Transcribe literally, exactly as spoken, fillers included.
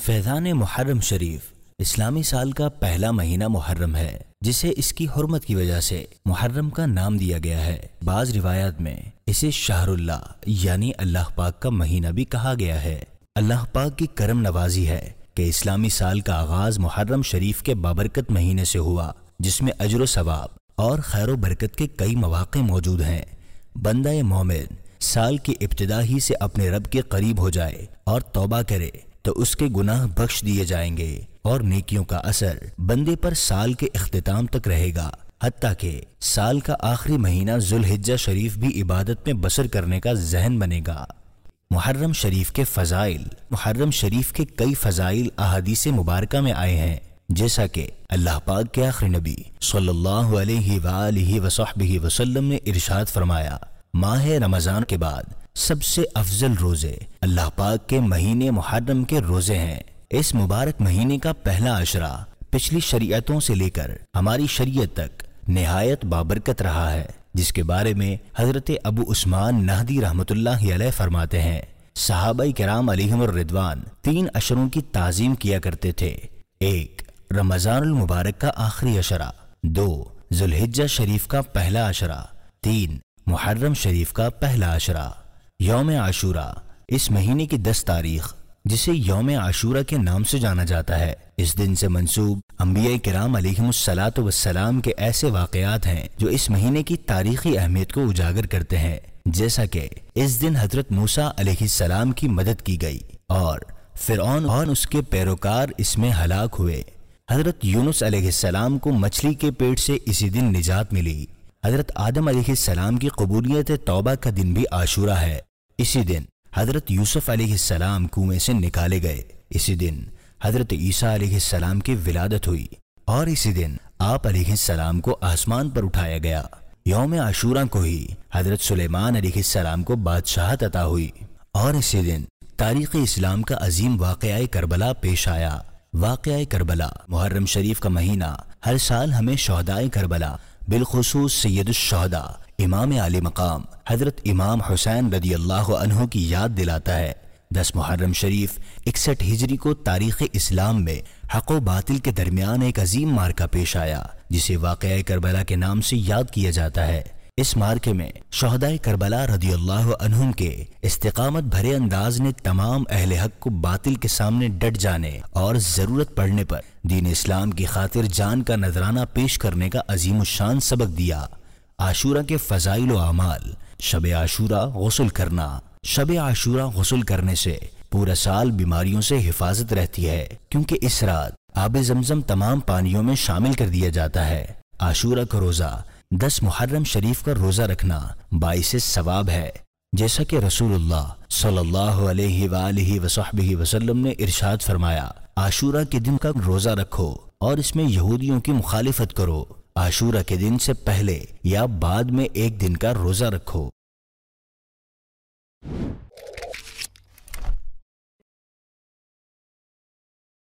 فیضان محرم شریف اسلامی سال کا پہلا مہینہ محرم ہے، جسے اس کی حرمت کی وجہ سے محرم کا نام دیا گیا ہے۔ بعض روایات میں اسے شہر اللہ یعنی اللہ پاک کا مہینہ بھی کہا گیا ہے۔ اللہ پاک کی کرم نوازی ہے کہ اسلامی سال کا آغاز محرم شریف کے بابرکت مہینے سے ہوا، جس میں اجر و ثواب اور خیر و برکت کے کئی مواقع موجود ہیں۔ بندہ مومن سال کی ابتدا ہی سے اپنے رب کے قریب ہو جائے اور توبہ کرے تو اس کے گناہ بخش دیے جائیں گے اور نیکیوں کا اثر بندے پر سال کے اختتام تک رہے گا، حتیٰ کہ سال کا آخری مہینہ ذوالحجہ شریف بھی عبادت میں بسر کرنے کا ذہن بنے گا۔ محرم شریف کے فضائل۔ محرم شریف کے کئی فضائل احادیث مبارکہ میں آئے ہیں، جیسا کہ اللہ پاک کے آخری نبی صلی اللہ علیہ وآلہ وصحبہ وسلم نے ارشاد فرمایا، ماہ رمضان کے بعد سب سے افضل روزے اللہ پاک کے مہینے محرم کے روزے ہیں۔ اس مبارک مہینے کا پہلا عشرہ پچھلی شریعتوں سے لے کر ہماری شریعت تک نہایت بابرکت رہا ہے، جس کے بارے میں حضرت ابو عثمان نہدی رحمت اللہ علیہ فرماتے ہیں، صحابہ کرام علیہم الرضوان تین عشروں کی تعظیم کیا کرتے تھے۔ ایک، رمضان المبارک کا آخری عشرہ، دو، ذوالحجہ شریف کا پہلا عشرہ، تین، محرم شریف کا پہلا عشرہ۔ یوم عاشورہ، اس مہینے کی دس تاریخ جسے یوم عاشورہ کے نام سے جانا جاتا ہے، اس دن سے منسوب انبیاء کرام علیہم الصلاۃ والسلام کے ایسے واقعات ہیں جو اس مہینے کی تاریخی اہمیت کو اجاگر کرتے ہیں، جیسا کہ اس دن حضرت موسیٰ علیہ السلام کی مدد کی گئی اور فرعون اور اس کے پیروکار اس میں ہلاک ہوئے۔ حضرت یونس علیہ السلام کو مچھلی کے پیٹ سے اسی دن نجات ملی۔ حضرت آدم علیہ السلام کی قبولیت توبہ کا دن بھی عاشورہ ہے۔ اسی دن حضرت یوسف علیہ السلام کنویں سے نکالے گئے۔ اسی دن حضرت عیسیٰ علیہ السلام کی ولادت ہوئی اور اسی دن آپ علیہ السلام کو آسمان پر اٹھایا گیا۔ یوم عاشورہ کو ہی حضرت سلیمان علیہ السلام کو بادشاہت عطا ہوئی اور اسی دن تاریخ اسلام کا عظیم واقعہ کربلا پیش آیا۔ واقعہ کربلا محرم شریف کا مہینہ ہر سال ہمیں شہدائے کربلا بالخصوص سید الشہداء امام علی مقام حضرت امام حسین رضی اللہ عنہ کی یاد دلاتا ہے۔ دس محرم شریف اکسٹھ ہجری کو تاریخ اسلام میں حق و باطل کے درمیان ایک عظیم مارکہ پیش آیا، جسے واقعہ کربلا کے نام سے یاد کیا جاتا ہے۔ اس مارکے میں شہدائے کربلا رضی اللہ عنہم کے استقامت بھرے انداز نے تمام اہل حق کو باطل کے سامنے ڈٹ جانے اور ضرورت پڑنے پر دین اسلام کی خاطر جان کا نذرانہ پیش کرنے کا عظیم الشان سبق دیا۔ عاشورہ کے فضائل و اعمال۔ شب عاشورہ غسل کرنا۔ شب عاشورہ غسل کرنے سے پورا سال بیماریوں سے حفاظت رہتی ہے، کیونکہ اس رات آب زمزم تمام پانیوں میں شامل کر دیا جاتا ہے۔ عاشورہ کا روزہ دس محرم شریف کا روزہ رکھنا باعث ثواب ہے، جیسا کہ رسول اللہ صلی اللہ علیہ وآلہ وصحبہ وسلم نے ارشاد فرمایا، عاشورہ کے دن کا روزہ رکھو اور اس میں یہودیوں کی مخالفت کرو۔ عاشورہ کے دن سے پہلے یا بعد میں ایک دن کا روزہ رکھو۔